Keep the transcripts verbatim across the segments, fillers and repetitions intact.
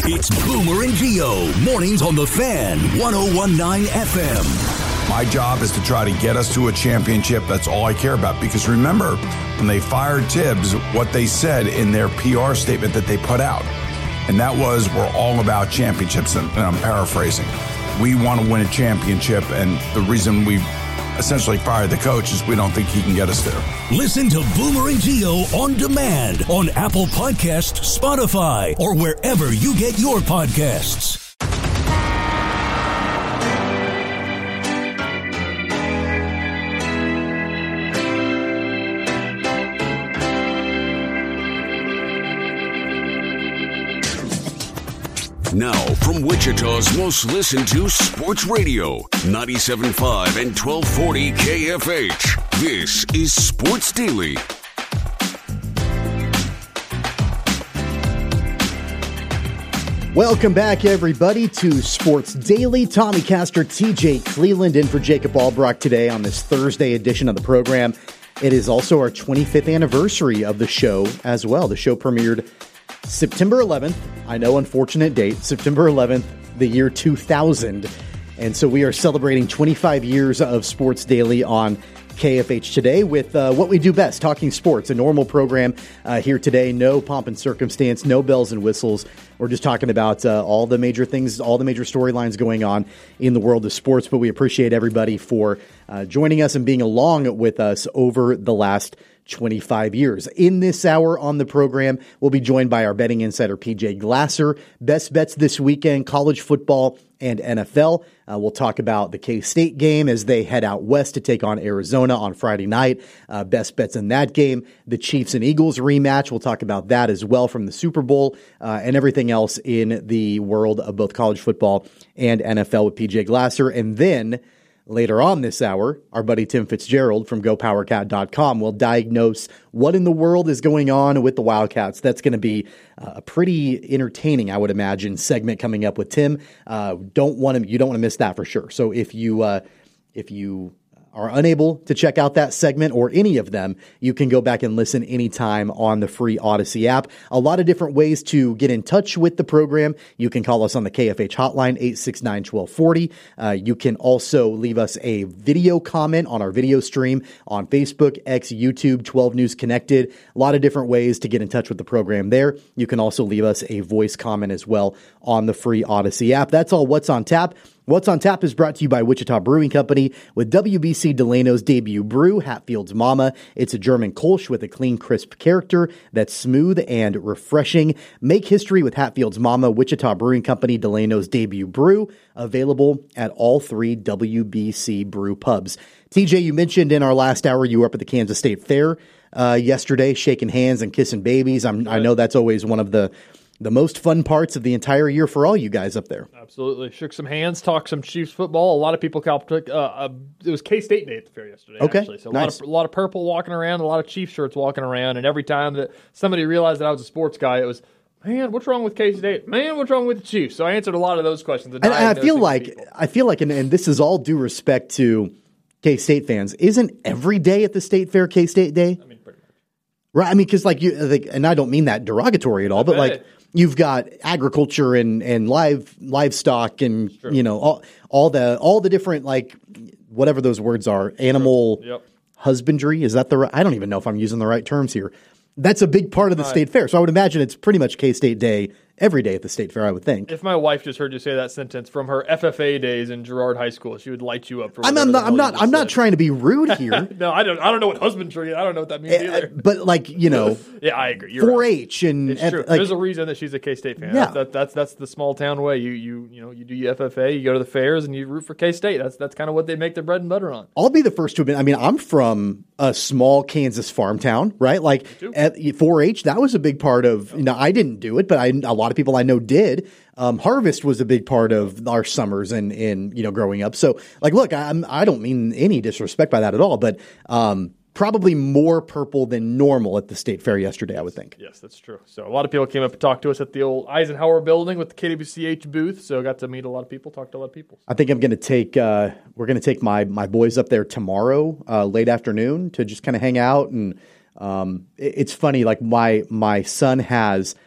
It's Boomer and Gio, mornings on The Fan, one oh one point nine F M. My job is to try to get us to a championship. That's all I care about. Because remember, when they fired Tibbs, what they said in their P R statement that they put out, and that was, we're all about championships, and, and I'm paraphrasing. We want to win a championship, and the reason we essentially fired the coach is we don't think he can get us there. Listen to Boomer and Gio on demand on Apple Podcasts, Spotify, or wherever you get your podcasts. Now, from Wichita's most listened to sports radio, ninety-seven point five and twelve forty K F H. This is Sports Daily. Welcome back, everybody, to Sports Daily. Tommy Castor, T J Cleveland in for Jacob Albrock today on this Thursday edition of the program. It is also our twenty-fifth anniversary of the show as well. The show premiered September eleventh, I know, unfortunate date, September eleventh, the year two thousand. And so we are celebrating twenty-five years of Sports Daily on K F H today with uh, what we do best, talking sports, a normal program uh, here today. No pomp and circumstance, no bells and whistles. We're just talking about uh, all the major things, all the major storylines going on in the world of sports. But we appreciate everybody for uh, joining us and being along with us over the last twenty-five years. In this hour on the program, we'll be joined by our betting insider, P J Glasser. Best bets this weekend, college football and N F L. Uh, we'll talk about the K-State game as they head out west to take on Arizona on Friday night. Uh, best bets in that game. The Chiefs and Eagles rematch. We'll talk about that as well from the Super Bowl uh, and everything else in the world of both college football and N F L with P J Glasser. And then later on this hour, our buddy Tim Fitzgerald from Go Power Cat dot com will diagnose what in the world is going on with the Wildcats. That's going to be uh, a pretty entertaining, I would imagine, segment coming up with Tim. Uh, don't want to, you don't want to miss that for sure. So if you uh, if you are unable to check out that segment or any of them, you can go back and listen anytime on the free Odyssey app. A lot of different ways to get in touch with the program. You can call us on the K F H hotline, eight six nine, one two four zero. Uh, you can also leave us a video comment on our video stream on Facebook, X, YouTube, twelve News Connected. A lot of different ways to get in touch with the program there. You can also leave us a voice comment as well on the free Odyssey app. That's all What's on Tap. What's on Tap is brought to you by Wichita Brewing Company with W B C Delano's debut brew, Hatfield's Mama. It's a German Kolsch with a clean, crisp character that's smooth and refreshing. Make history with Hatfield's Mama, Wichita Brewing Company, Delano's debut brew, available at all three W B C brew pubs. T J, you mentioned in our last hour you were up at the Kansas State Fair uh, yesterday, shaking hands and kissing babies. I'm, I know that's always one of the The most fun parts of the entire year for all you guys up there. Absolutely. Shook some hands, talked some Chiefs football. A lot of people, uh, uh, it was K-State Day at the fair yesterday, okay. actually. So a, nice. lot of, a lot of purple walking around, a lot of Chiefs shirts walking around, and every time that somebody realized that I was a sports guy, it was, man, what's wrong with K-State? Man, what's wrong with the Chiefs? So I answered a lot of those questions. And, and I feel like, people. I feel like, and, and this is all due respect to K-State fans, isn't every day at the State Fair K-State Day? I mean, pretty much. Right, I mean, because like you, like, and I don't mean that derogatory at all, I but bet. like, you've got agriculture and, and live livestock and you know all, all the all the different like whatever those words are, animal yep. husbandry. Is that the right? I don't even know if I'm using the right terms here. That's a big part of the right. State Fair. So I would imagine it's pretty much K-State Day every day at the State Fair, I would think. If my wife just heard you say that sentence from her F F A days in Girard High School, she would light you up. For I'm, I'm not. I'm not. I'm said. not trying to be rude here. no, I don't. I don't know what husbandry. I don't know what that means uh, either. But like you know, yeah, I agree. four H right. and it's true. Like, there's a reason that she's a K-State fan. Yeah. That's, that, that's that's the small town way. You you you know you do your F F A, you go to the fairs, and you root for K-State. That's that's kind of what they make their bread and butter on. I'll be the first to admit. I mean, I'm from a small Kansas farm town, right? Like at four H, that was a big part of. You know, I didn't do it, but I a lot of people I know did. Um, harvest was a big part of our summers and, and you know growing up. So like, look, I'm I don't mean any disrespect by that at all, but um, probably more purple than normal at the State Fair yesterday, I would think. Yes, that's true. So a lot of people came up and talked to us at the old Eisenhower building with the K W C H booth. So I got to meet a lot of people, talk to a lot of people. I think I'm going to take uh, we're going to take my my boys up there tomorrow, uh, late afternoon, to just kind of hang out. And um, it, it's funny, like my my son has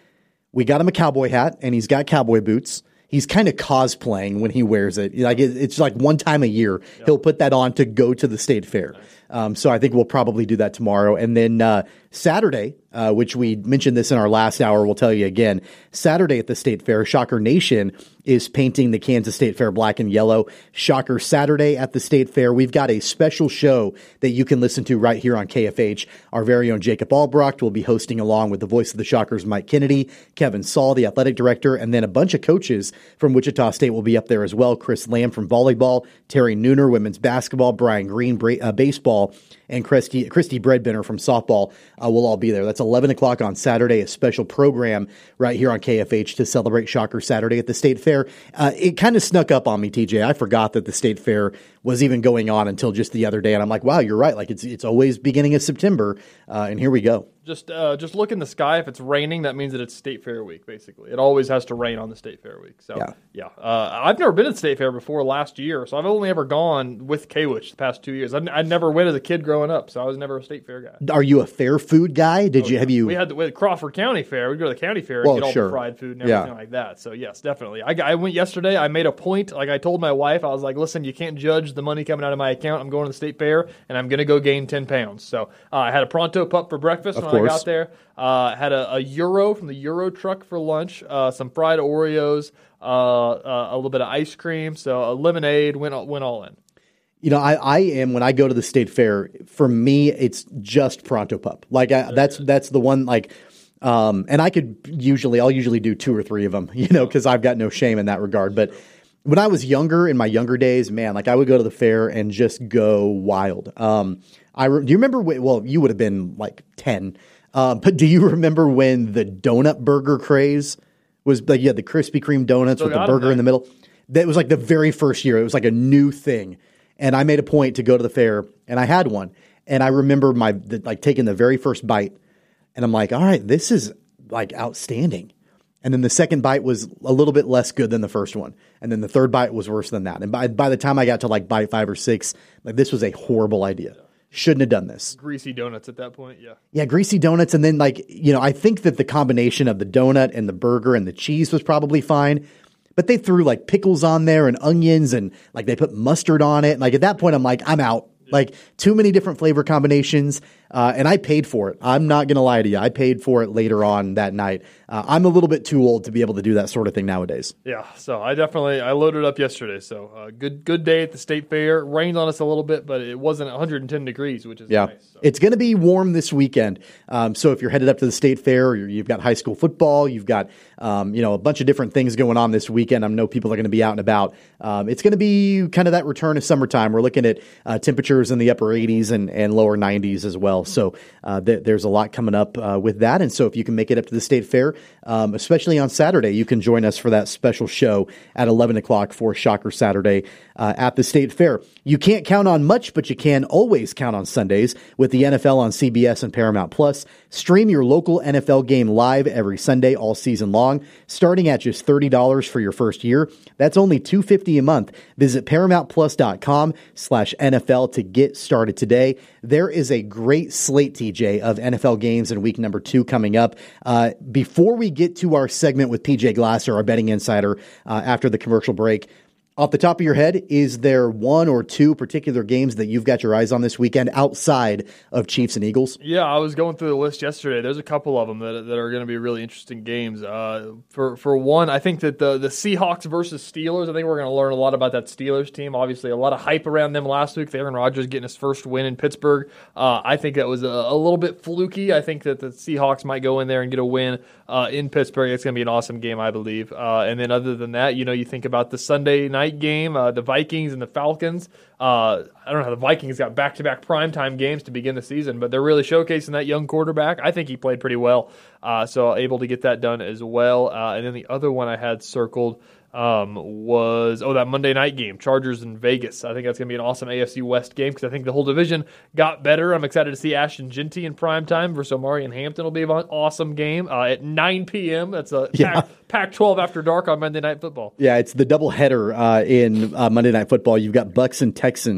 We got him a cowboy hat, and he's got cowboy boots. He's kind of cosplaying when he wears it. Like it, it's like one time a year yep. he'll put that on to go to the state fair. Nice. Um, so I think we'll probably do that tomorrow. And then uh, Saturday, uh, which we mentioned this in our last hour, we'll tell you again. Saturday at the State Fair, Shocker Nation is painting the Kansas State Fair black and yellow. Shocker Saturday at the State Fair. We've got a special show that you can listen to right here on K F H. Our very own Jacob Albrecht will be hosting along with the voice of the Shockers, Mike Kennedy, Kevin Saul, the athletic director, and then a bunch of coaches from Wichita State will be up there as well. Chris Lamb from volleyball, Terry Nooner, women's basketball, Brian Green, bra- uh, baseball, and Christy, Christy Breadbinner from softball uh, will all be there. That's eleven o'clock on Saturday, a special program right here on K F H to celebrate Shocker Saturday at the State Fair. Uh, it kind of snuck up on me, T J. I forgot that the State Fair was even going on until just the other day, and I'm like, wow, you're right. Like it's it's always beginning of September, uh, and here we go. Just uh, just look in the sky. If it's raining, that means that it's State Fair week, basically. It always has to rain on the State Fair week. So, yeah. yeah. Uh, I've never been to the State Fair before last year, so I've only ever gone with K-Witch the past two years. I, I never went as a kid growing up, so I was never a State Fair guy. Are you a fair food guy? Did oh, you yeah. have you? We had the, we had the Crawford County Fair. We'd go to the county fair and well, get all sure. the fried food and everything yeah. like that. So, yes, definitely. I, I went yesterday. I made a point. Like I told my wife, I was like, listen, you can't judge the money coming out of my account. I'm going to the State Fair, and I'm going to go gain ten pounds. So, uh, I had a Pronto Pup for breakfast of when course. I got there. Uh, had a, a Euro from the Euro truck for lunch, uh, some fried Oreos, uh, uh, a little bit of ice cream, so a lemonade, went went all in. You know, I, I am, when I go to the State Fair, for me, it's just Pronto Pup. Like, I, that's that's the one, like, um, and I could usually, I'll usually do two or three of them, you know, because I've got no shame in that regard. But when I was younger, in my younger days, man, like, I would go to the fair and just go wild. Um, I re- do you remember, when, well, you would have been like ten. Um, but do you remember when the donut burger craze was like, you had the Krispy Kreme donuts Still with the burger in the middle? That was like the very first year. It was like a new thing. And I made a point to go to the fair, and I had one. And I remember my the, like taking the very first bite, and I'm like, all right, this is like outstanding. And then the second bite was a little bit less good than the first one. And then the third bite was worse than that. And by, by the time I got to like bite five or six, like this was a horrible idea. Shouldn't have done this. Greasy donuts at that point, yeah. Yeah, greasy donuts. And then, like, you know, I think that the combination of the donut and the burger and the cheese was probably fine. But they threw, like, pickles on there and onions and, like, they put mustard on it. And, like, at that point, I'm like, I'm out. Yeah. Like, too many different flavor combinations. Uh, and I paid for it. I'm not going to lie to you. I paid for it later on that night. Uh, I'm a little bit too old to be able to do that sort of thing nowadays. Yeah, so I definitely, I loaded up yesterday. So uh, good good day at the State Fair. Rained on us a little bit, but it wasn't one hundred ten degrees, which is yeah. nice. So. It's going to be warm this weekend. Um, so if you're headed up to the State Fair, or you've got high school football, you've got um, you know, a bunch of different things going on this weekend. I know people are going to be out and about. Um, it's going to be kind of that return of summertime. We're looking at uh, temperatures in the upper eighties and, and lower nineties as well. So uh, th- there's a lot coming up uh, with that. And so if you can make it up to the State Fair, um, especially on Saturday, you can join us for that special show at eleven o'clock for Shocker Saturday uh, at the State Fair. You can't count on much, but you can always count on Sundays with the N F L on C B S and Paramount Plus. Stream your local N F L game live every Sunday all season long, starting at just thirty dollars for your first year. That's only two hundred fifty dollars a month. Visit ParamountPlus.com slash NFL to get started today. There is a great slate, T J, of N F L games in week number two coming up. Uh, before we get to our segment with P J Glasser, our betting insider, uh, after the commercial break, off the top of your head, is there one or two particular games that you've got your eyes on this weekend outside of Chiefs and Eagles? Yeah, I was going through the list yesterday. There's a couple of them that that are going to be really interesting games. Uh, for for one, I think that the the Seahawks versus Steelers, I think we're going to learn a lot about that Steelers team. Obviously, a lot of hype around them last week. Aaron Rodgers getting his first win in Pittsburgh. Uh, I think that was a, a little bit fluky. I think that the Seahawks might go in there and get a win uh, in Pittsburgh. It's going to be an awesome game, I believe. Uh, and then other than that, you know, you think about the Sunday night game, uh, the Vikings and the Falcons. Uh, I don't know how the Vikings got back-to-back primetime games to begin the season, but they're really showcasing that young quarterback. I think he played pretty well, uh, so able to get that done as well. Uh, and then the other one I had circled um, was, oh, that Monday night game, Chargers in Vegas. I think that's going to be an awesome A F C West game because I think the whole division got better. I'm excited to see Ashton Genty in primetime versus Omari and Hampton. Will be an awesome game uh, at nine p.m. That's a yeah. Pac twelve after dark on Monday Night Football. Yeah, it's the doubleheader uh, in uh, Monday Night Football. You've got Bucks and Texans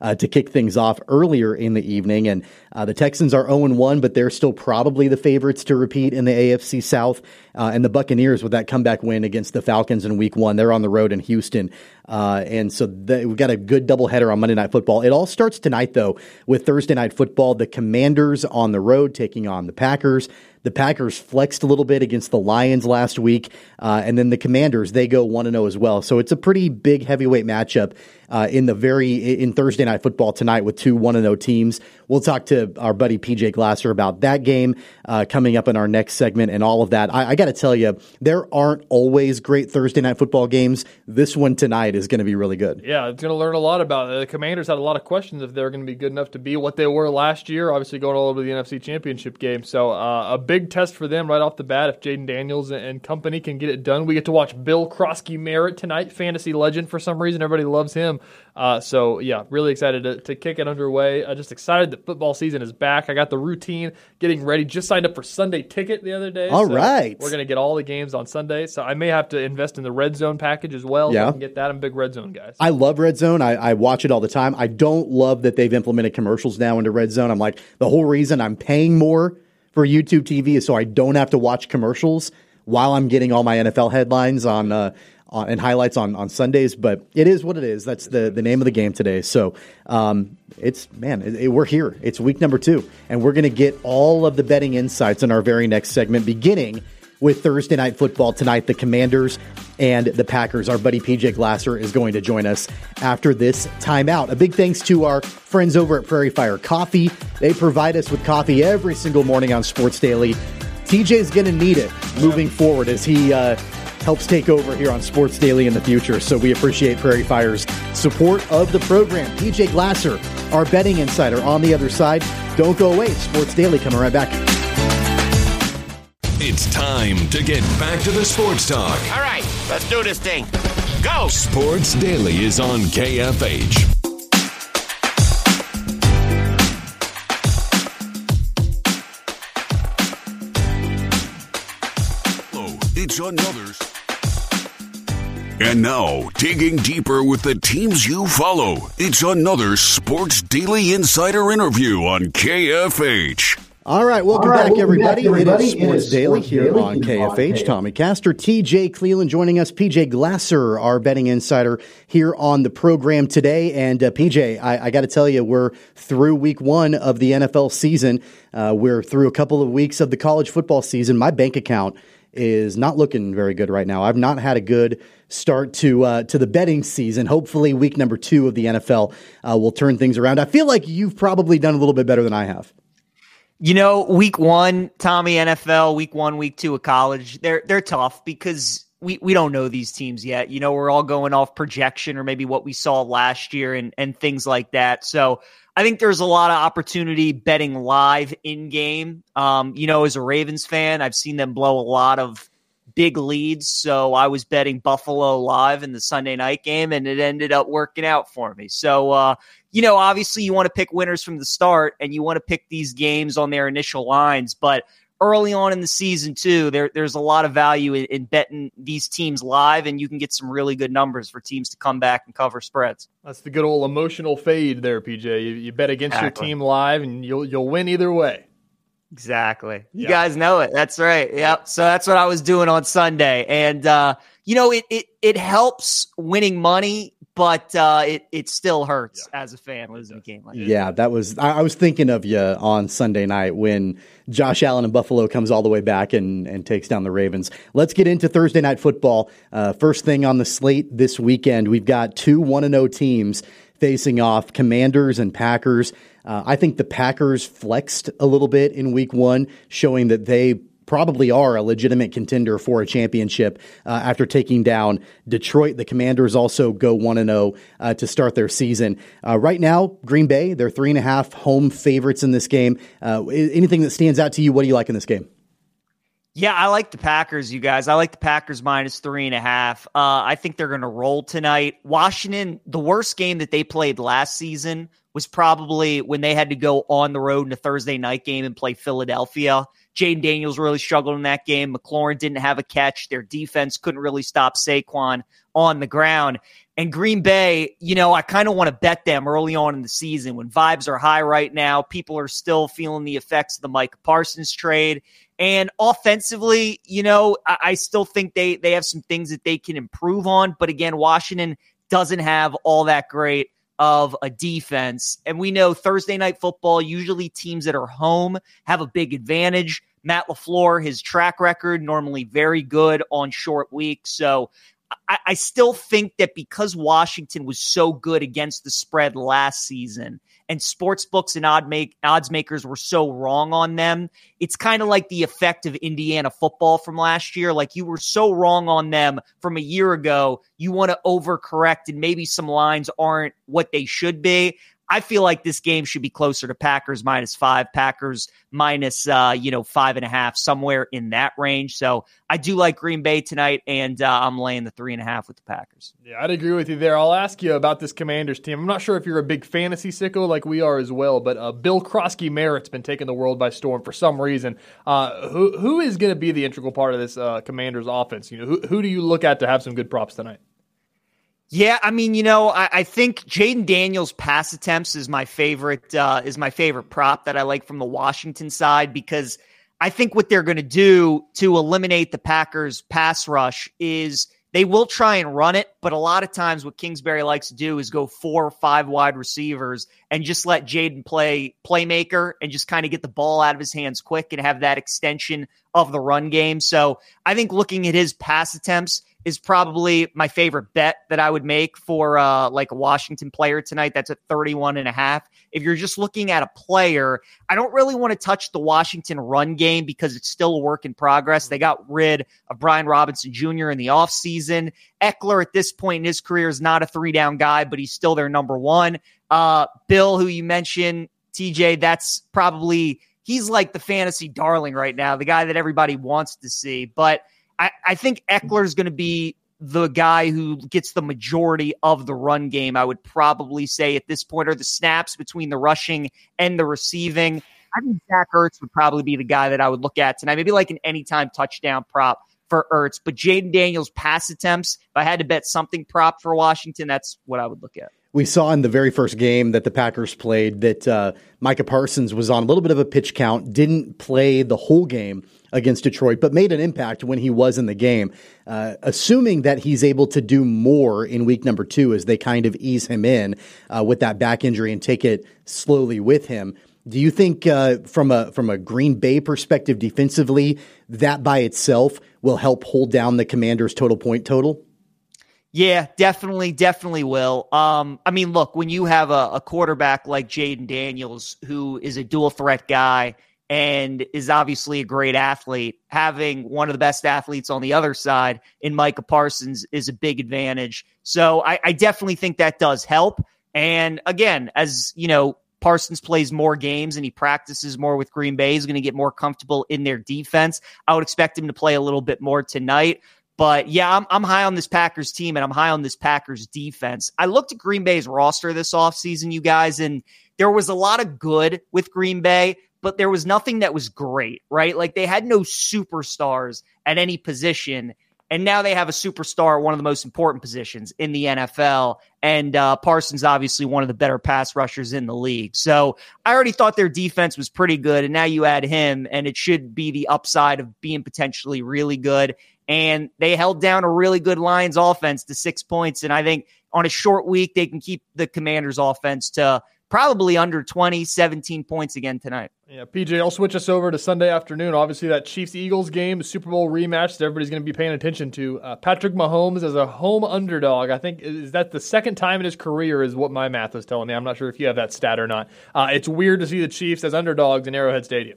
uh, to kick things off earlier in the evening. And uh, the Texans are oh and one, but they're still probably the favorites to repeat in the A F C South. Uh, and the Buccaneers, with that comeback win against the Falcons in week one, they're on the road in Houston. Uh, and so the, we've got a good doubleheader on Monday Night Football. It all starts tonight, though, with Thursday Night Football. The Commanders on the road taking on the Packers. The Packers flexed a little bit against the Lions last week, uh, and then the Commanders, they go one and oh as well. So it's a pretty big heavyweight matchup uh, in the very in Thursday Night Football tonight with two one and oh teams. We'll talk to our buddy P J Glasser about that game uh, coming up in our next segment and all of that. I, I got to tell you, there aren't always great Thursday Night Football games. This one tonight is going to be really good. Yeah, it's going to learn a lot about it. The Commanders had a lot of questions if they're going to be good enough to be what they were last year, obviously going all over the N F C Championship game. So uh, a big test for them right off the bat if Jaden Daniels and company can get it done. We get to watch Bill Krosky-Merritt tonight, fantasy legend for some reason. Everybody loves him. Uh, so, yeah, really excited to, to kick it underway. Uh, just excited that football season is back. I got the routine getting ready. Just signed up for Sunday Ticket the other day. All so right. We're going to get all the games on Sunday. So I may have to invest in the Red Zone package as well. Yeah. So I can get that. I'm a big Red Zone guy. I love Red Zone. I, I watch it all the time. I don't love that they've implemented commercials now into Red Zone. I'm like, the whole reason I'm paying more for YouTube T V is so I don't have to watch commercials while I'm getting all my N F L headlines on uh, on, and highlights on, on Sundays. But it is what it is. That's the, the name of the game today. So um, it's, man, it, it, we're here. It's week number two. And we're going to get all of the betting insights in our very next segment, beginning with Thursday Night Football tonight. The Commanders and the Packers. Our buddy P J Glasser is going to join us after this timeout. A big thanks to our friends over at Prairie Fire Coffee. They provide us with coffee every single morning on Sports Daily. T J's going to need it moving forward as he uh, helps take over here on Sports Daily in the future. So we appreciate Prairie Fire's support of the program. P J Glasser, our betting insider, on the other side. Don't go away. Sports Daily coming right back. It's time to get back to the sports talk. All right, let's do this thing. Go! Sports Daily is on K F H. Hello, it's another. And now, digging deeper with the teams you follow, it's another Sports Daily Insider interview on K F H. All right, welcome, All right, back, welcome everybody. back, everybody. It is Sports, it is Daily Sports here Daily on K F H. Tommy Castor, T J Cleland joining us. P J Glasser, our betting insider, here on the program today. And uh, P J, I, I got to tell you, we're through week one of the N F L season. Uh, we're through a couple of weeks of the college football season. My bank account is not looking very good right now. I've not had a good start to uh, to the betting season. Hopefully, week number two of the N F L uh, will turn things around. I feel like you've probably done a little bit better than I have. You know, week one, Tommy, N F L, week one, week two of college, they're they're tough because we, we don't know these teams yet. You know, we're all going off projection or maybe what we saw last year and, and things like that. So I think there's a lot of opportunity betting live in game. Um, you know, as a Ravens fan, I've seen them blow a lot of big leads. So I was betting Buffalo live in the Sunday night game, and it ended up working out for me. So, uh, you know, obviously you want to pick winners from the start and you want to pick these games on their initial lines. But early on in the season, too, there, there's a lot of value in, in betting these teams live, and you can get some really good numbers for teams to come back and cover spreads. That's the good old emotional fade there, P J. You, you bet against exactly. your team live, and you'll you'll win either way. Exactly. You yeah. guys know it. That's right. Yep. So that's what I was doing on Sunday. And, uh, you know, it, it, it helps winning money, but uh, it, it still hurts yeah. as a fan losing a game like that. Yeah, that was, I, I was thinking of you on Sunday night when Josh Allen in Buffalo comes all the way back and, and takes down the Ravens. Let's get into Thursday Night Football. Uh, first thing on the slate this weekend, we've got two one and oh teams facing off, Commanders and Packers. Uh, I think the Packers flexed a little bit in week one, showing that they probably are a legitimate contender for a championship uh, after taking down Detroit. The Commanders also go one and oh uh, to start their season. Uh, right now, Green Bay, they're three and a half home favorites in this game. Uh, anything that stands out to you, what do you like in this game? Yeah, I like the Packers, you guys. I like the Packers minus three and a half. Uh, I think they're going to roll tonight. Washington, the worst game that they played last season was probably when they had to go on the road in a Thursday night game and play Philadelphia. Jaden Daniels really struggled in that game. McLaurin didn't have a catch. Their defense couldn't really stop Saquon on the ground. And Green Bay, you know, I kind of want to bet them early on in the season when vibes are high right now. People are still feeling the effects of the Micah Parsons trade. And offensively, you know, I, I still think they, they have some things that they can improve on. But again, Washington doesn't have all that great of a defense. And we know Thursday night football, usually teams that are home have a big advantage. Matt LaFleur, his track record, normally very good on short weeks. So I, I still think that because Washington was so good against the spread last season and sports books and odd make, odds makers were so wrong on them, it's kind of like the effect of Indiana football from last year. Like you were so wrong on them from a year ago, you want to overcorrect and maybe some lines aren't what they should be. I feel like this game should be closer to Packers minus five, Packers minus, uh, you know, five and a half, somewhere in that range. So I do like Green Bay tonight, and uh, I'm laying the three and a half with the Packers. Yeah, I'd agree with you there. I'll ask you about this Commanders team. I'm not sure if you're a big fantasy sicko like we are as well, but uh, Bill Krosky-Merritt's been taking the world by storm for some reason. Uh, who who is going to be the integral part of this uh, Commanders offense? You know, who who do you look at to have some good props tonight? Yeah, I mean, you know, I, I think Jaden Daniels' pass attempts is my favorite uh, is my favorite prop that I like from the Washington side, because I think what they're going to do to eliminate the Packers' pass rush is they will try and run it, but a lot of times what Kingsbury likes to do is go four or five wide receivers and just let Jaden play playmaker and just kind of get the ball out of his hands quick and have that extension of the run game. So I think looking at his pass attempts is probably my favorite bet that I would make for uh, like a Washington player tonight. That's at thirty-one and a half. If you're just looking at a player, I don't really want to touch the Washington run game because it's still a work in progress. They got rid of Brian Robinson Junior in the offseason. Eckler at this point in his career is not a three down guy, but he's still their number one. Uh, Bill, who you mentioned, T J, that's probably, he's like the fantasy darling right now, the guy that everybody wants to see. But I, I think Eckler is going to be the guy who gets the majority of the run game, I would probably say at this point, or the snaps between the rushing and the receiving. I think Zach Ertz would probably be the guy that I would look at tonight, maybe like an anytime touchdown prop for Ertz. But Jaden Daniels' pass attempts, if I had to bet something prop for Washington, that's what I would look at. We saw in the very first game that the Packers played that uh, Micah Parsons was on a little bit of a pitch count, didn't play the whole game against Detroit, but made an impact when he was in the game. Uh, assuming that he's able to do more in week number two as they kind of ease him in uh, with that back injury and take it slowly with him, do you think uh, from a from a Green Bay perspective defensively, that by itself will help hold down the Commanders' total point total? Yeah, definitely, definitely will. Um, I mean, look, when you have a, a quarterback like Jaden Daniels, who is a dual threat guy and is obviously a great athlete, having one of the best athletes on the other side in Micah Parsons is a big advantage. So I, I definitely think that does help. And again, as you know, Parsons plays more games and he practices more with Green Bay, he's going to get more comfortable in their defense. I would expect him to play a little bit more tonight. But yeah, I'm I'm high on this Packers team and I'm high on this Packers defense. I looked at Green Bay's roster this offseason, you guys, and there was a lot of good with Green Bay, but there was nothing that was great, right? Like they had no superstars at any position. And now they have a superstar at one of the most important positions in the N F L. And uh, Parsons, obviously one of the better pass rushers in the league. So I already thought their defense was pretty good. And now you add him, and it should be the upside of being potentially really good. And they held down a really good Lions offense to six points. And I think on a short week, they can keep the Commanders offense to probably under twenty, seventeen points again tonight. Yeah, P J, I'll switch us over to Sunday afternoon. Obviously, that Chiefs-Eagles game, the Super Bowl rematch that everybody's going to be paying attention to. Uh, Patrick Mahomes as a home underdog. I think, is that the second time in his career is what my math is telling me. I'm not sure if you have that stat or not. Uh, it's weird to see the Chiefs as underdogs in Arrowhead Stadium.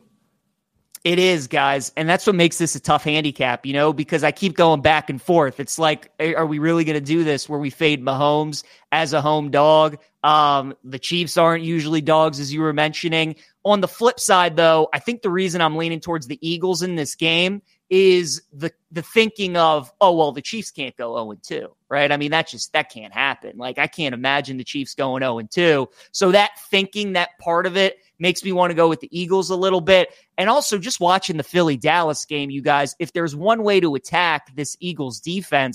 It is, guys, and that's what makes this a tough handicap, you know, because I keep going back and forth. It's like, are we really going to do this where we fade Mahomes as a home dog? Um, the Chiefs aren't usually dogs, as you were mentioning. On the flip side, though, I think the reason I'm leaning towards the Eagles in this game is the the thinking of, oh, well, the Chiefs can't go oh and two, right? I mean, that just, that can't happen. Like, I can't imagine the Chiefs going oh and two. So that thinking, that part of it makes me want to go with the Eagles a little bit. And also just watching the Philly-Dallas game, you guys, if there's one way to attack this Eagles defense,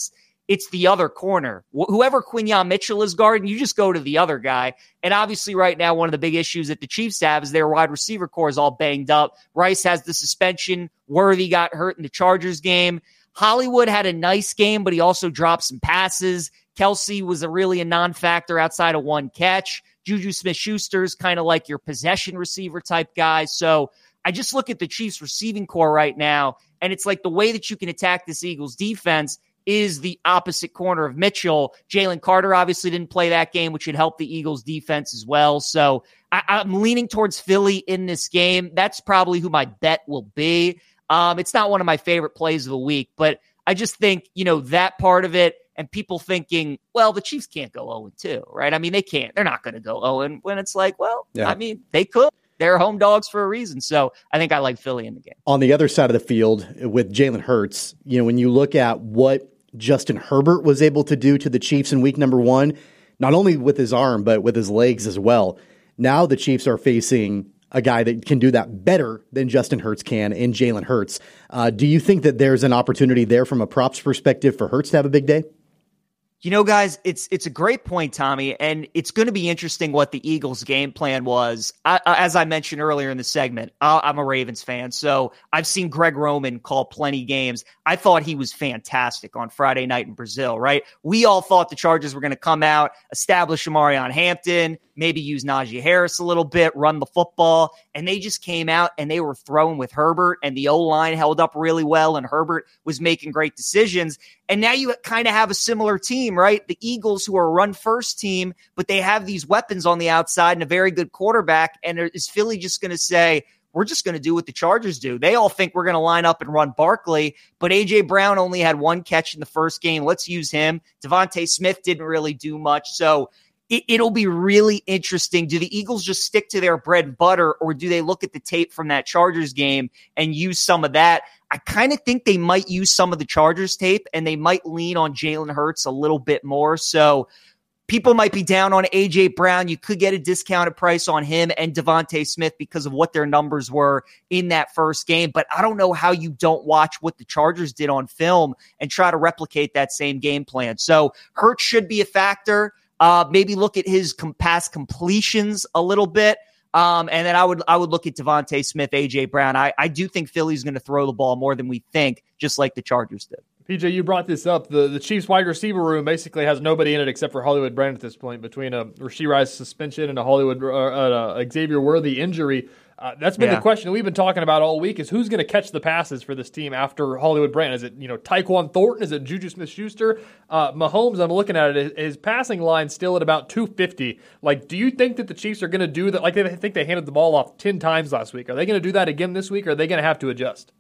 it's the other corner. Wh- whoever Quinyon Mitchell is guarding, you just go to the other guy. And obviously right now, one of the big issues that the Chiefs have is their wide receiver core is all banged up. Rice has the suspension. Worthy got hurt in the Chargers game. Hollywood had a nice game, but he also dropped some passes. Kelsey was a really a non-factor outside of one catch. Juju Smith-Schuster's kind of like your possession receiver type guy. So I just look at the Chiefs receiving core right now, and it's like the way that you can attack this Eagles defense is the opposite corner of Mitchell. Jalen Carter obviously didn't play that game, which would help the Eagles defense as well. So I, I'm leaning towards Philly in this game. That's probably who my bet will be. Um, it's not one of my favorite plays of the week, but I just think, you know, that part of it and people thinking, well, the Chiefs can't go oh and two, right? I mean, they can't. They're not going to go oh and when it's like, well, yeah. I mean, they could. They're home dogs for a reason. So I think I like Philly in the game. On the other side of the field with Jalen Hurts, you know, when you look at what Justin Herbert was able to do to the Chiefs in week number one, not only with his arm, but with his legs as well. Now the Chiefs are facing a guy that can do that better than Justin Hurts can in Jalen Hurts. Uh, do you think that there's an opportunity there from a props perspective for Hurts to have a big day? You know, guys, it's it's a great point, Tommy, and it's going to be interesting what the Eagles' game plan was. I, as I mentioned earlier in the segment, I, I'm a Ravens fan, so I've seen Greg Roman call plenty games. I thought he was fantastic on Friday night in Brazil, right? We all thought the Chargers were going to come out, establish Amarion Hampton, maybe use Najee Harris a little bit, run the football, and they just came out and they were throwing with Herbert, and the O-line held up really well, and Herbert was making great decisions. And now you kind of have a similar team, right? The Eagles, who are a run-first team, but they have these weapons on the outside and a very good quarterback, and is Philly just going to say, we're just going to do what the Chargers do? They all think we're going to line up and run Barkley, but A J. Brown only had one catch in the first game. Let's use him. Devontae Smith didn't really do much, so it, it'll be really interesting. Do the Eagles just stick to their bread and butter, or do they look at the tape from that Chargers game and use some of that? I kind of think they might use some of the Chargers tape, and they might lean on Jalen Hurts a little bit more. So people might be down on A J. Brown. You could get a discounted price on him and Devontae Smith because of what their numbers were in that first game. But I don't know how you don't watch what the Chargers did on film and try to replicate that same game plan. So Hurts should be a factor. Uh, maybe look at his com- past completions a little bit. Um, and then I would I would look at Devontae Smith, A J. Brown. I, I do think Philly's going to throw the ball more than we think, just like the Chargers did. P J, you brought this up. The the Chiefs wide receiver room basically has nobody in it except for Hollywood Brown at this point, between a Rashee Rice suspension and a Hollywood uh, uh, Xavier Worthy injury. Uh, that's been yeah. the question we've been talking about all week: is who's going to catch the passes for this team after Hollywood Brown? Is it you know Tyquan Thornton? Is it Juju Smith-Schuster? Uh, Mahomes, I'm looking at it. His passing line still at about two fifty. Like, do you think that the Chiefs are going to do that? Like, they think they handed the ball off ten times last week. Are they going to do that again this week? Or are they going to have to adjust?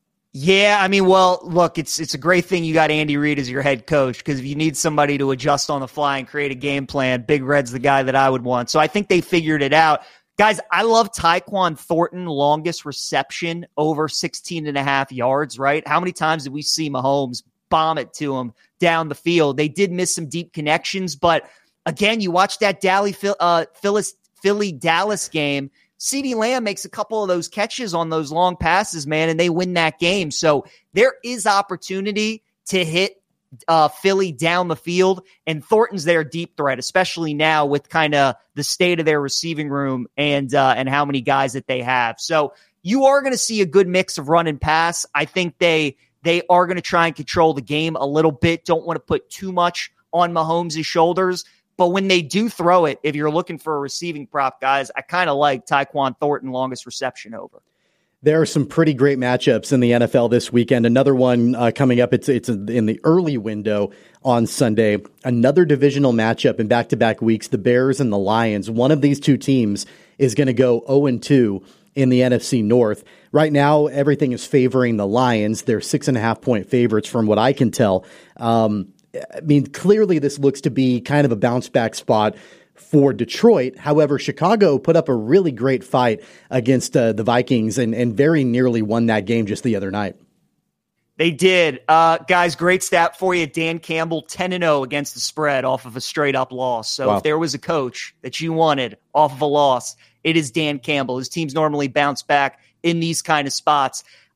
Yeah, I mean, well, look, it's it's a great thing you got Andy Reid as your head coach, because if you need somebody to adjust on the fly and create a game plan, Big Red's the guy that I would want. So I think they figured it out. Guys, I love Tyquan Thornton, longest reception over sixteen and a half yards, right? How many times did we see Mahomes bomb it to him down the field? They did miss some deep connections, but again, you watch that Dally, uh, Philly-Dallas game, CeeDee Lamb makes a couple of those catches on those long passes, man, and they win that game. So there is opportunity to hit Uh, Philly down the field, and Thornton's their deep threat, especially now with kind of the state of their receiving room and uh, and how many guys that they have. So you are going to see a good mix of run and pass. I think they they are going to try and control the game a little bit. Don't want to put too much on Mahomes' shoulders. But when they do throw it, if you're looking for a receiving prop, guys, I kind of like Tyquan Thornton longest reception over. There are some pretty great matchups in the N F L this weekend. Another one uh, coming up. It's it's in the early window on Sunday. Another divisional matchup in back-to-back weeks. The Bears and the Lions. One of these two teams is going to go oh and two in the N F C North. Right now, everything is favoring the Lions. They're six and a half point favorites from what I can tell. Um, I mean, clearly this looks to be kind of a bounce-back spot for Detroit. However, Chicago put up a really great fight against uh, the Vikings and, and very nearly won that game just the other night. They did. Uh, guys, great stat for you. Dan Campbell, ten and oh against the spread off of a straight-up loss. So wow. If there was a coach that you wanted off of a loss, it is Dan Campbell. His teams normally bounce back in these kind of spots.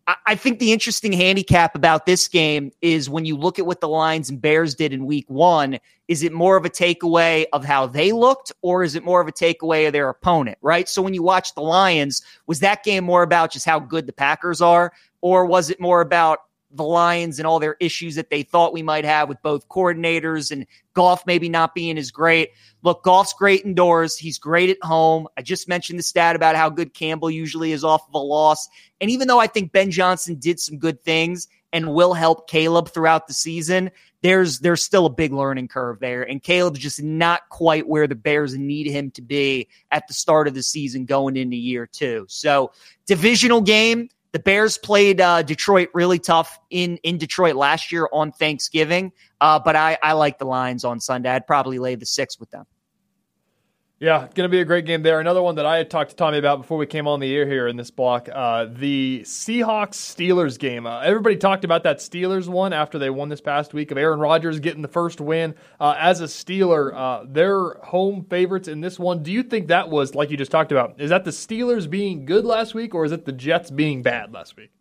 I think the interesting handicap about this game is when you look at what the Lions and Bears did in week one, is it more of a takeaway of how they looked, or is it more of a takeaway of their opponent, right? So when you watch the Lions, was that game more about just how good the Packers are, or was it more about the Lions and all their issues that they thought we might have with both coordinators and Goff maybe not being as great? Look, Goff's great indoors. He's great at home. I just mentioned the stat about how good Campbell usually is off of a loss. And even though I think Ben Johnson did some good things and will help Caleb throughout the season, there's there's still a big learning curve there. And Caleb's just not quite where the Bears need him to be at the start of the season going into year two. So divisional game. The Bears played uh, Detroit really tough in, in Detroit last year on Thanksgiving, uh, but I, I like the Lions on Sunday. I'd probably lay the six with them. Yeah, going to be a great game there. Another one that I had talked to Tommy about before we came on the air here in this block, uh, the Seahawks-Steelers game. Uh, everybody talked about that Steelers one after they won this past week of Aaron Rodgers getting the first win. Uh, as a Steeler, uh, they're home favorites in this one. Do you think that was, like you just talked about, is that the Steelers being good last week, or is it the Jets being bad last week?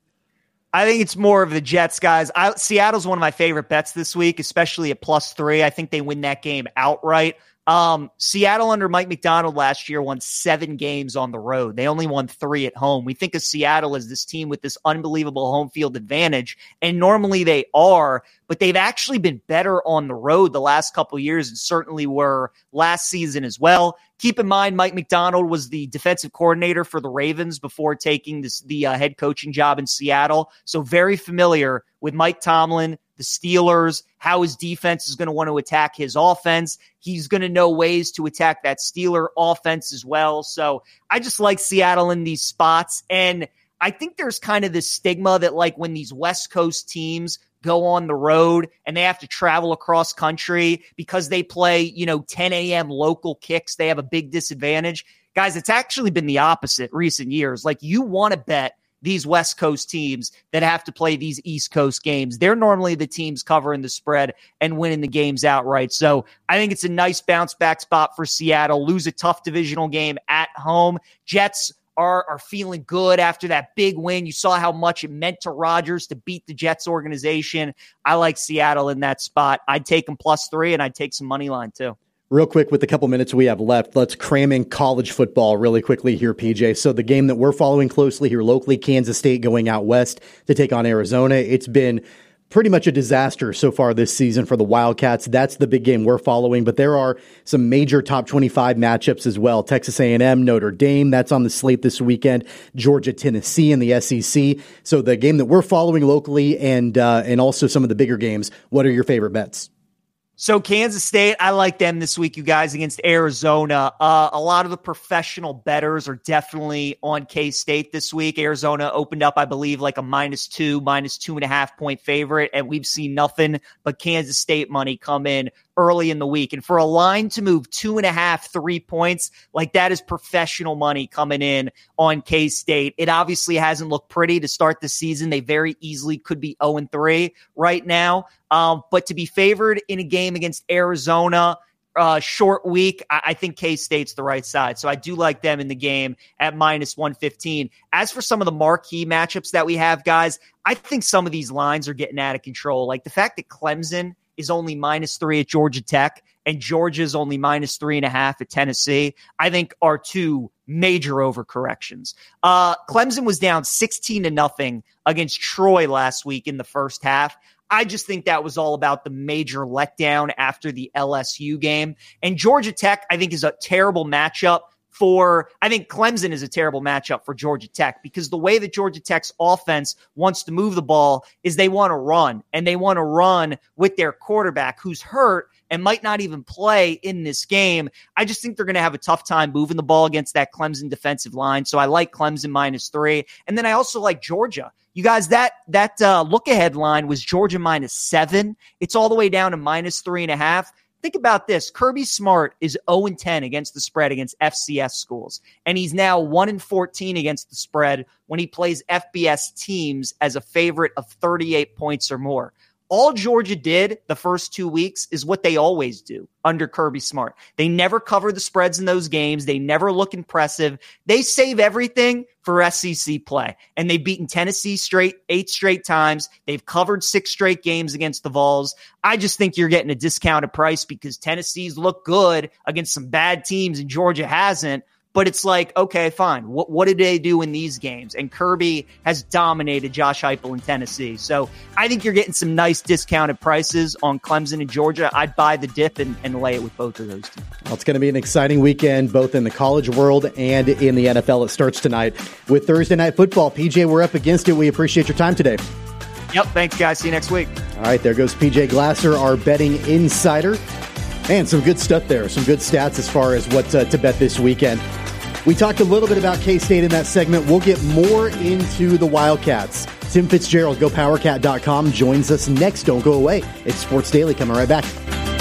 I think it's more of the Jets, guys. I, Seattle's one of my favorite bets this week, especially at plus three. I think they win that game outright. Um, Seattle under Mike McDonald last year won seven games on the road. They only won three at home. We think of Seattle as this team with this unbelievable home field advantage, and normally they are, but they've actually been better on the road the last couple of years and certainly were last season as well. Keep in mind, Mike McDonald was the defensive coordinator for the Ravens before taking this, the uh, head coaching job in Seattle. So very familiar with Mike Tomlin, the Steelers, how his defense is going to want to attack his offense. He's going to know ways to attack that Steeler offense as well. So I just like Seattle in these spots. And I think there's kind of this stigma that like when these West Coast teams go on the road and they have to travel across country because they play, you know, ten a.m. local kicks, they have a big disadvantage. Guys, it's actually been the opposite recent years. Like you want to bet these West Coast teams that have to play these East Coast games. They're normally the teams covering the spread and winning the games outright. So I think it's a nice bounce back spot for Seattle. Lose a tough divisional game at home. Jets are, are feeling good after that big win. You saw how much it meant to Rodgers to beat the Jets organization. I like Seattle in that spot. I'd take them plus three, and I'd take some money line too. Real quick, with the couple minutes we have left, let's cram in college football really quickly here, P J. So the game that we're following closely here locally, Kansas State going out west to take on Arizona. It's been pretty much a disaster so far this season for the Wildcats. That's the big game we're following, but there are some major top twenty-five matchups as well. Texas A and M, Notre Dame, that's on the slate this weekend. Georgia, Tennessee in the S E C. So the game that we're following locally and uh, and also some of the bigger games, what are your favorite bets? So Kansas State, I like them this week, you guys, against Arizona. Uh, a lot of the professional bettors are definitely on K-State this week. Arizona opened up, I believe, like a minus two, minus two and a half point favorite, and we've seen nothing but Kansas State money come in early in the week. And for a line to move two and a half, three points, like that is professional money coming in on K-State. It obviously hasn't looked pretty to start the season. They very easily could be oh and three right now. Um, but to be favored in a game against Arizona, uh, short week, I, I think K-State's the right side. So I do like them in the game at minus one fifteen. As for some of the marquee matchups that we have, guys, I think some of these lines are getting out of control. Like the fact that Clemson is only minus three at Georgia Tech and Georgia's only minus three and a half at Tennessee, I think are two major overcorrections. Uh, Clemson was down sixteen to nothing against Troy last week in the first half. I just think that was all about the major letdown after the L S U game. And Georgia Tech, I think, is a terrible matchup for, I think Clemson is a terrible matchup for Georgia Tech because the way that Georgia Tech's offense wants to move the ball is they want to run, and they want to run with their quarterback who's hurt and might not even play in this game. I just think they're going to have a tough time moving the ball against that Clemson defensive line. So I like Clemson minus three. And then I also like Georgia. You guys, that that uh, look-ahead line was Georgia minus seven. It's all the way down to minus three and a half. Think about this. Kirby Smart is oh and ten against the spread against F C S schools, and he's now one and fourteen against the spread when he plays F B S teams as a favorite of thirty-eight points or more. All Georgia did the first two weeks is what they always do under Kirby Smart. They never cover the spreads in those games. They never look impressive. They save everything for S E C play. And they've beaten Tennessee straight, eight straight times. They've covered six straight games against the Vols. I just think you're getting a discounted price because Tennessee's look good against some bad teams and Georgia hasn't. But it's like, okay, fine. What what did they do in these games? And Kirby has dominated Josh Heupel in Tennessee. So I think you're getting some nice discounted prices on Clemson and Georgia. I'd buy the dip and, and lay it with both of those teams. Well, it's going to be an exciting weekend, both in the college world and in the N F L. It starts tonight with Thursday Night Football. P J, we're up against it. We appreciate your time today. Yep, thanks, guys. See you next week. All right, there goes P J Glasser, our betting insider. And some good stuff there, some good stats as far as what uh, to bet this weekend. We talked a little bit about K-State in that segment. We'll get more into the Wildcats. Tim Fitzgerald, go power cat dot com, joins us next. Don't go away. It's Sports Daily coming right back.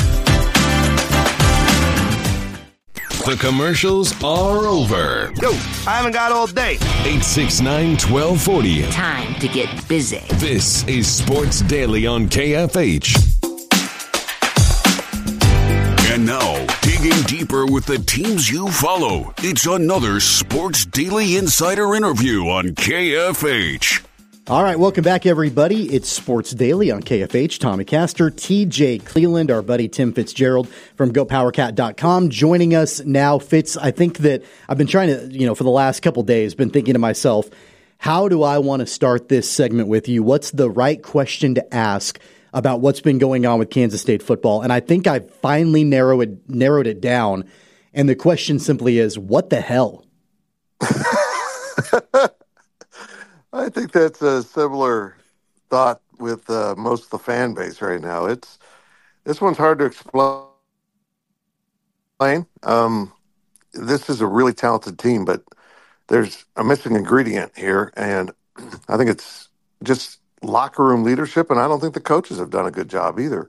The commercials are over. Yo, I haven't got all day. eight six nine, one two four zero. Time to get busy. This is Sports Daily on K F H. And now, digging deeper with the teams you follow, it's another Sports Daily Insider interview on K F H. All right, welcome back, everybody. It's Sports Daily on K F H. Tommy Castor, T J Cleveland, our buddy Tim Fitzgerald from go power cat dot com joining us now. Fitz, I think that I've been trying to, you know, for the last couple days, been thinking to myself, how do I want to start this segment with you? What's the right question to ask about what's been going on with Kansas State football? And I think I finally narrow it, narrowed it down. And the question simply is, what the hell? I think that's a similar thought with uh, most of the fan base right now. It's this one's hard to explain. Um, this is a really talented team, but there's a missing ingredient here, and I think it's just locker room leadership, and I don't think the coaches have done a good job either.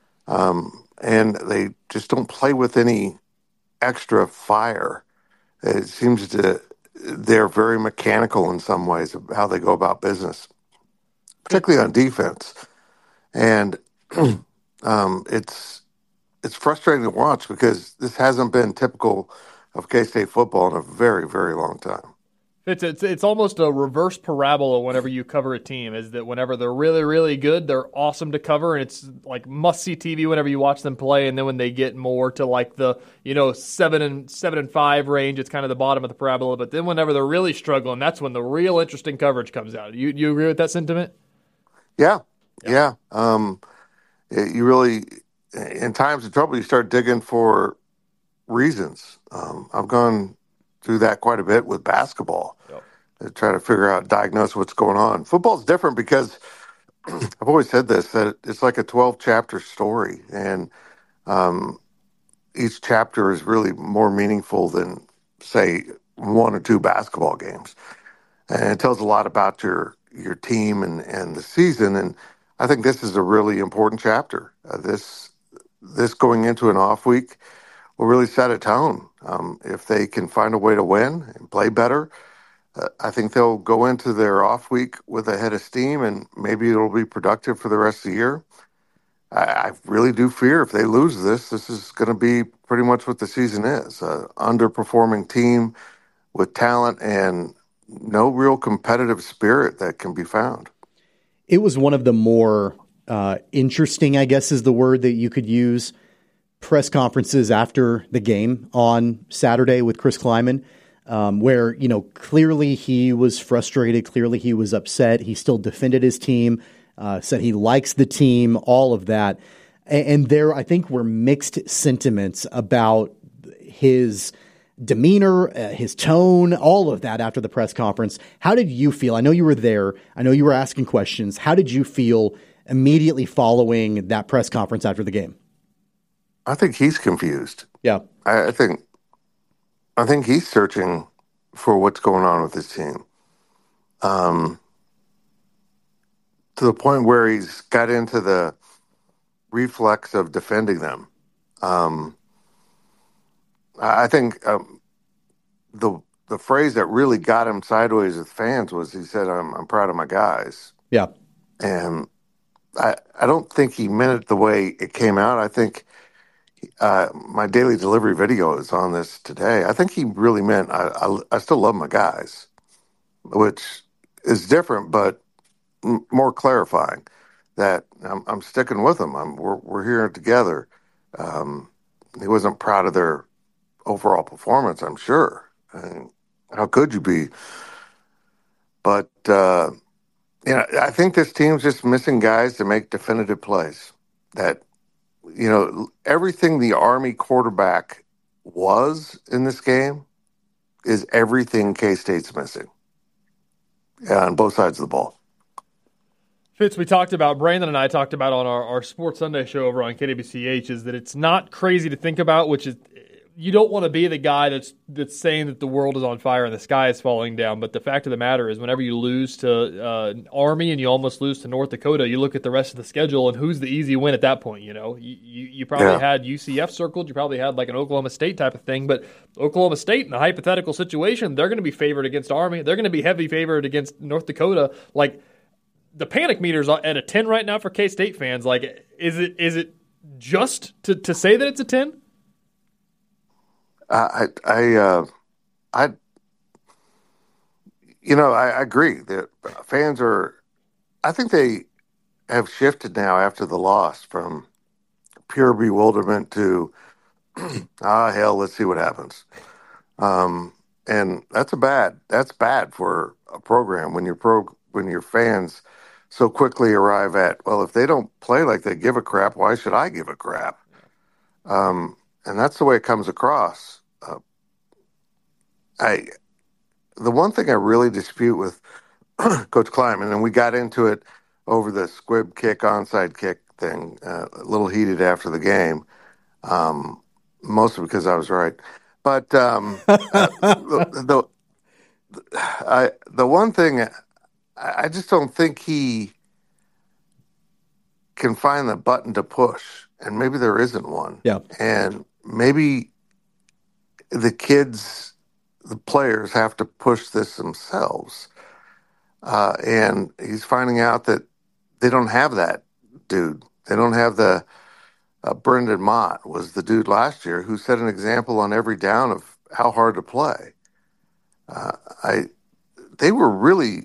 Um, and they just don't play with any extra fire. It seems to they're very mechanical in some ways of how they go about business, particularly on defense. And um, it's it's frustrating to watch because this hasn't been typical of K-State football in a very, very long time. It's, it's it's almost a reverse parabola whenever you cover a team, is that whenever they're really, really good, they're awesome to cover, and it's like must-see T V whenever you watch them play, and then when they get more to like the, you know, seven and seven and five range, it's kind of the bottom of the parabola, but then whenever they're really struggling, that's when the real interesting coverage comes out. You you agree with that sentiment? Yeah, yeah. yeah. Um, you really, in times of trouble, you start digging for reasons. Um, I've gone through that quite a bit with basketball. Yep. To try to figure out, diagnose what's going on. Football's different because I've always said this, that it's like a twelve-chapter story, and um, each chapter is really more meaningful than, say, one or two basketball games. And it tells a lot about your your team and, and the season, and I think this is a really important chapter. Uh, this this going into an off week will really set a tone. Um, if they can find a way to win and play better, uh, I think they'll go into their off week with a head of steam, and maybe it'll be productive for the rest of the year. I, I really do fear if they lose this, this is going to be pretty much what the season is. An underperforming team with talent and no real competitive spirit that can be found. It was one of the more uh, interesting, I guess is the word that you could use, press conferences after the game on Saturday with Chris Kleiman, um, where, you know, clearly he was frustrated. Clearly he was upset. He still defended his team, uh, said he likes the team, all of that. And, and there, I think, were mixed sentiments about his demeanor, uh, his tone, all of that after the press conference. How did you feel? I know you were there. I know you were asking questions. How did you feel immediately following that press conference after the game? I think he's confused. Yeah. I, I think I think he's searching for what's going on with his team. Um, to the point where he's got into the reflex of defending them. Um, I think um, the the phrase that really got him sideways with fans was he said, I'm, I'm proud of my guys. Yeah. And I, I don't think he meant it the way it came out. I think uh, my daily delivery video is on this today. I think he really meant I, I, I still love my guys, which is different, but m- more clarifying that I'm, I'm sticking with them. I'm, we're, we're here together. Um, he wasn't proud of their overall performance, I'm sure. I mean, how could you be? But, uh, you know, I think this team's just missing guys to make definitive plays. That, you know, everything the Army quarterback was in this game is everything K-State's missing on both sides of the ball. Fitz, we talked about, Brandon and I talked about on our, our Sports Sunday show over on K W C H, is that it's not crazy to think about, which is you don't want to be the guy that's that's saying that the world is on fire and the sky is falling down. But the fact of the matter is whenever you lose to uh, Army and you almost lose to North Dakota, you look at the rest of the schedule and who's the easy win at that point, you know? You, you, you probably yeah. had U C F circled. You probably had like an Oklahoma State type of thing. But Oklahoma State, in a hypothetical situation, they're going to be favored against Army. They're going to be heavy favored against North Dakota. Like, the panic meter's at a ten right now for K-State fans. Like, is it is it just to, to say that it's a ten? Uh, I, I, uh, I, you know, I, I agree that fans are. I think they have shifted now after the loss from pure bewilderment to ah hell, let's see what happens. Um, and that's a bad. That's bad for a program when your pro when your fans so quickly arrive at, well, if they don't play like they give a crap, why should I give a crap? Um, and that's the way it comes across. Uh, I, the one thing I really dispute with Coach Klieman, and we got into it over the squib kick, onside kick thing, uh, a little heated after the game, um, mostly because I was right. But um, uh, the, the, I, the one thing... I just don't think he can find the button to push, and maybe there isn't one. Yeah. And maybe the kids, the players, have to push this themselves. Uh, and he's finding out that they don't have that dude. They don't have the uh, Brendan Mott was the dude last year who set an example on every down of how hard to play. Uh, I they were really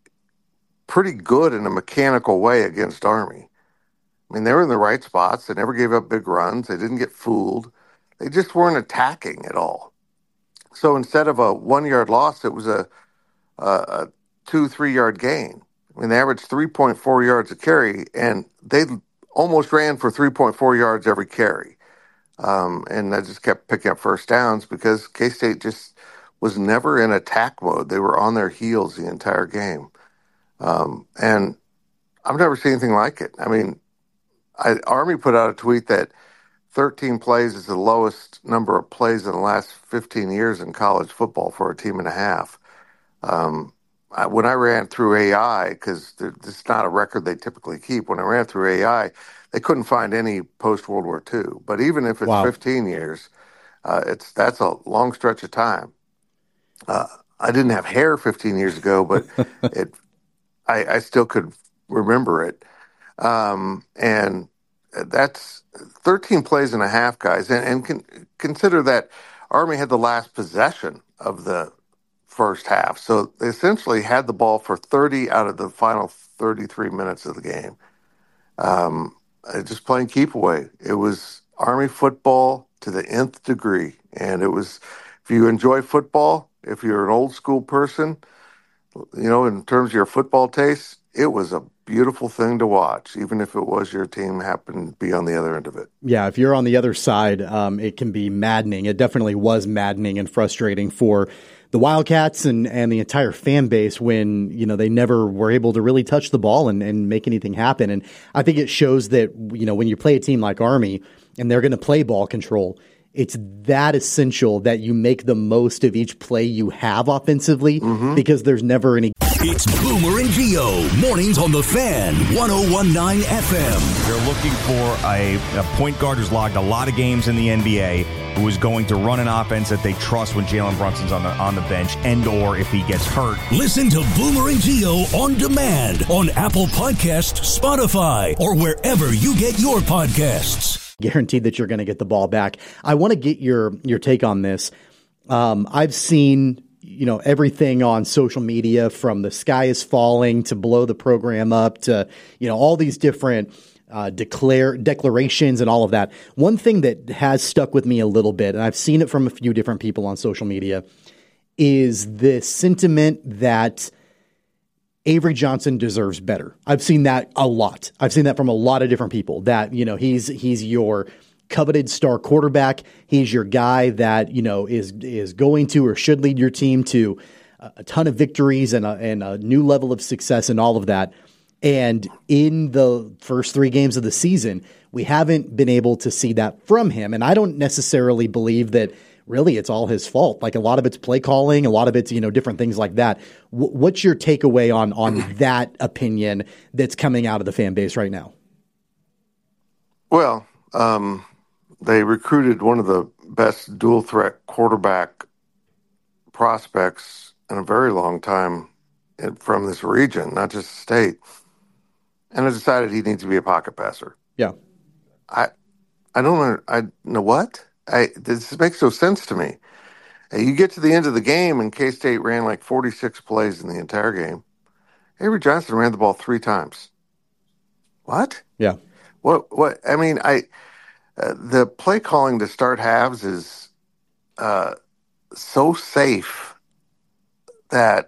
pretty good in a mechanical way against Army. I mean, they were in the right spots. They never gave up big runs. They didn't get fooled. They just weren't attacking at all. So instead of a one-yard loss, it was a, a, a two, three-yard gain. I mean, they averaged three point four yards a carry, and they almost ran for three point four yards every carry. Um, and I just kept picking up first downs because K-State just was never in attack mode. They were on their heels the entire game. Um, and I've never seen anything like it. I mean, I, Army put out a tweet that thirteen plays is the lowest number of plays in the last fifteen years in college football for a team and a half. Um, I, when I ran through A I, because this is not a record they typically keep, when I ran through A I, they couldn't find any post-World War Two. But even if it's wow. fifteen years, uh, it's that's a long stretch of time. Uh, I didn't have hair fifteen years ago, but it I, I still could remember it. Um, and that's thirteen plays and a half, guys. And, and con- consider that Army had the last possession of the first half. So they essentially had the ball for thirty out of the final thirty-three minutes of the game. Um, just playing keep away. It was Army football to the nth degree. And it was, if you enjoy football, if you're an old school person, you know, in terms of your football taste, it was a beautiful thing to watch, even if it was your team happened to be on the other end of it. Yeah, if you're on the other side, um, it can be maddening. It definitely was maddening and frustrating for the Wildcats and, and the entire fan base when, you know, they never were able to really touch the ball and, and make anything happen. And I think it shows that, you know, when you play a team like Army and they're going to play ball control, it's that essential that you make the most of each play you have offensively mm-hmm. because there's never any. It's Boomer and Gio, mornings on the Fan, one oh one point nine F M. They're looking for a, a point guard who's logged a lot of games in the N B A, who is going to run an offense that they trust when Jalen Brunson's on the on the bench, and or if he gets hurt. Listen to Boomer and Gio on demand on Apple Podcasts, Spotify, or wherever you get your podcasts. Guaranteed that you're going to get the ball back. I want to get your your take on this. Um, I've seen, you know, everything on social media, from the sky is falling to blow the program up to, you know, all these different uh, declare declarations and all of that. One thing that has stuck with me a little bit, and I've seen it from a few different people on social media, is the sentiment that Avery Johnson deserves better. I've seen that a lot. I've seen that from a lot of different people, that, you know, he's he's your coveted star quarterback. He's your guy that, you know, is is going to or should lead your team to a, a ton of victories and a, and a new level of success and all of that. And in the first three games of the season, we haven't been able to see that from him. And I don't necessarily believe that really it's all his fault. Like, a lot of it's play calling, a lot of it's, you know, different things like that. W- what's your takeaway on on that opinion that's coming out of the fan base right now? Well, um, they recruited one of the best dual threat quarterback prospects in a very long time in, from this region, not just the state. And I decided he needs to be a pocket passer. Yeah. I I don't know. I know what? I this makes no sense to me. You get to the end of the game and K-State ran like forty-six plays in the entire game. Avery Johnson ran the ball three times. What? Yeah. What? What? I mean, I uh, the play calling to start halves is uh, so safe that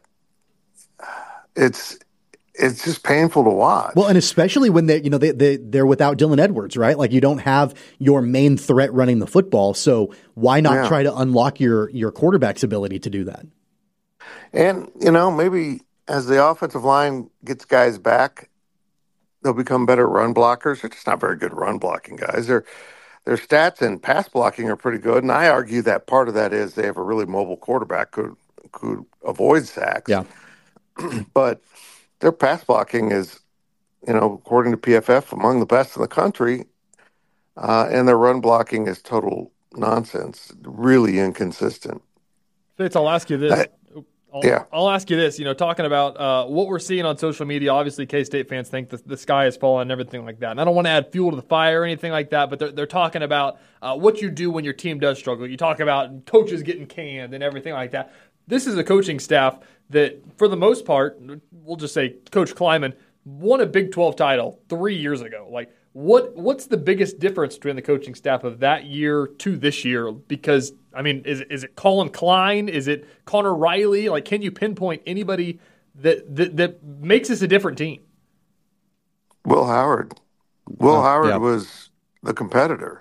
it's it's just painful to watch. Well, and especially when they, you know, they, they they're without Dylan Edwards, right? Like, you don't have your main threat running the football, so why not Yeah. try to unlock your your quarterback's ability to do that? And, you know, maybe as the offensive line gets guys back, they'll become better run blockers. They're just not very good run blocking guys. Their their stats and pass blocking are pretty good, and I argue that part of that is they have a really mobile quarterback who could avoid sacks. Yeah. But their pass blocking is, you know, according to P F F, among the best in the country, uh, and their run blocking is total nonsense, really inconsistent. Fitz, I'll ask you this. I- I'll, Yeah. I'll ask you this. You know, talking about uh, what we're seeing on social media, obviously K-State fans think the, the sky is falling and everything like that. And I don't want to add fuel to the fire or anything like that, but they're, they're talking about uh, what you do when your team does struggle. You talk about coaches getting canned and everything like that. This is a coaching staff that, for the most part, we'll just say Coach Kleiman won a Big twelve title three years ago. Like, what what's the biggest difference between the coaching staff of that year to this year? Because, I mean, is, is it Colin Klein? Is it Connor Riley? Like, can you pinpoint anybody that that, that makes us a different team? Will Howard. Will Oh, Howard yeah. was the competitor.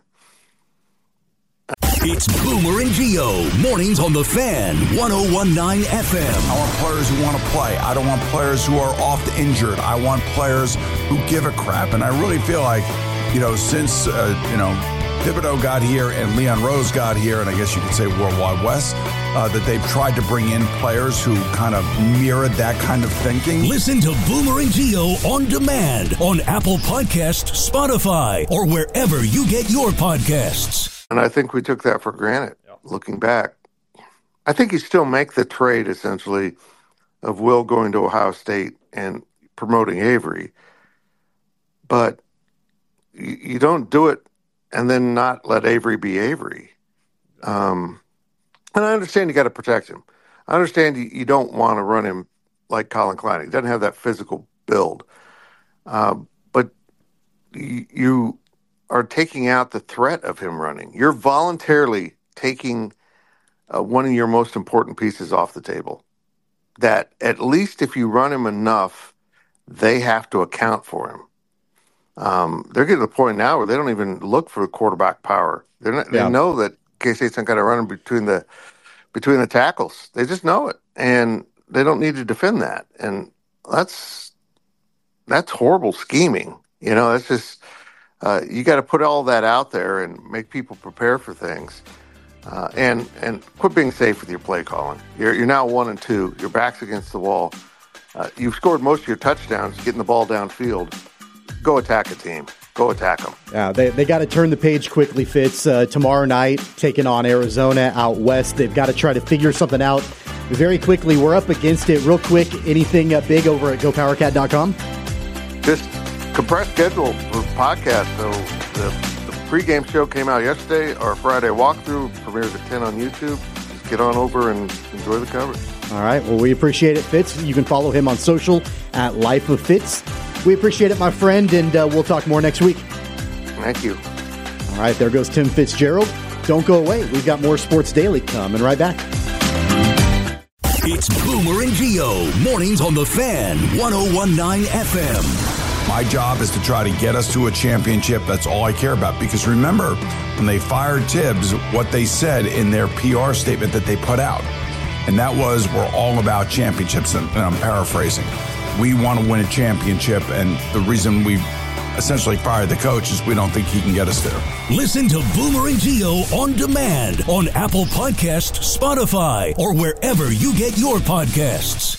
It's Boomer and Gio, mornings on the Fan, one oh one point nine F M. I want players who want to play. I don't want players who are oft injured. I want players who give a crap. And I really feel like, you know, since, uh, you know, Thibodeau got here and Leon Rose got here, and I guess you could say Worldwide West, uh, that they've tried to bring in players who kind of mirrored that kind of thinking. Listen to Boomer and Gio on demand on Apple Podcasts, Spotify, or wherever you get your podcasts. And I think we took that for granted, looking back. I think you still make the trade, essentially, of Will going to Ohio State and promoting Avery. But you, you don't do it and then not let Avery be Avery. Um, and I understand you got to protect him. I understand you, you don't want to run him like Colin Klein. He doesn't have that physical build. Uh, but you... you are taking out the threat of him running. You're voluntarily taking uh, one of your most important pieces off the table. That at least if you run him enough, they have to account for him. Um, they're getting to the point now where they don't even look for quarterback power. They're not, Yeah. They know that K-State's not going to run him between the between the tackles. They just know it, and they don't need to defend that. And that's that's horrible scheming. You know, that's just. Uh, you got to put all that out there and make people prepare for things, uh, and and quit being safe with your play calling. You're you're now one and two. Your back's against the wall. uh, you've scored most of your touchdowns getting the ball downfield. Go attack a team. Go attack them. Yeah, they they got to turn the page quickly, Fitz. Uh, tomorrow night, taking on Arizona out west. They've got to try to figure something out very quickly. We're up against it. Real quick, anything uh, big over at go power cat dot com? Just compressed schedule for podcast. So the, the pregame show came out yesterday. Our Friday walkthrough premieres at ten on YouTube. Just get on over and enjoy the coverage. All right. Well, we appreciate it, Fitz. You can follow him on social at Life of Fitz. We appreciate it, my friend, and uh, we'll talk more next week. Thank you. All right, there goes Tim Fitzgerald. Don't go away. We've got more Sports Daily coming right back. It's Boomer and Gio, mornings on The Fan, one oh one point nine F M. My job is to try to get us to a championship. That's all I care about. Because remember, when they fired Tibbs, what they said in their P R statement that they put out, and that was, we're all about championships, and, and I'm paraphrasing. We want to win a championship, and the reason we essentially fired the coach is we don't think he can get us there. Listen to Boomer and Gio on demand on Apple Podcasts, Spotify, or wherever you get your podcasts.